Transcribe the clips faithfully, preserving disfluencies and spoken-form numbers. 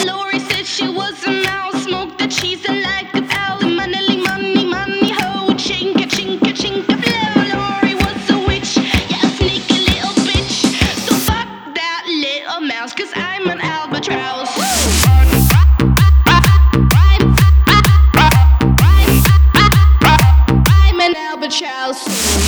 Lori said she was a mouse, smoked the cheese and like a owl. Money, money, money, ho, chinka, chinka, chinka, blow. Lori was a witch, yeah, a sneaky little bitch. So fuck that little mouse, cause I'm an albatross. I'm an albatross.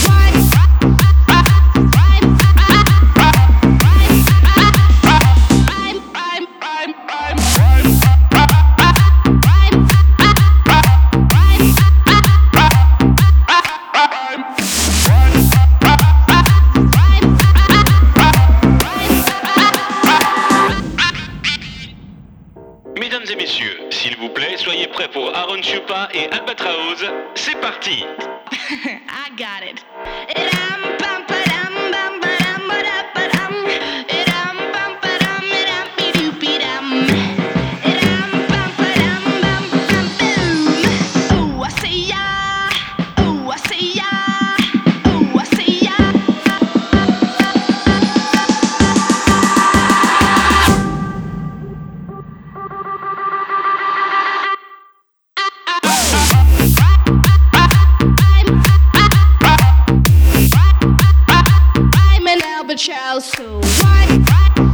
Mesdames et messieurs, s'il vous plaît, soyez prêts pour Aaron Chupa et Albatraoz. C'est parti! I got it. Ram, pam, padam, bam, badam, badam, ram, pam, padam, ram, be-doo, dam. Ram, pam, padam, bam, bam, boom. Ooh, I say ya. Ooh, I say ya. Ooh, I say ya. I'm an albatross, so why?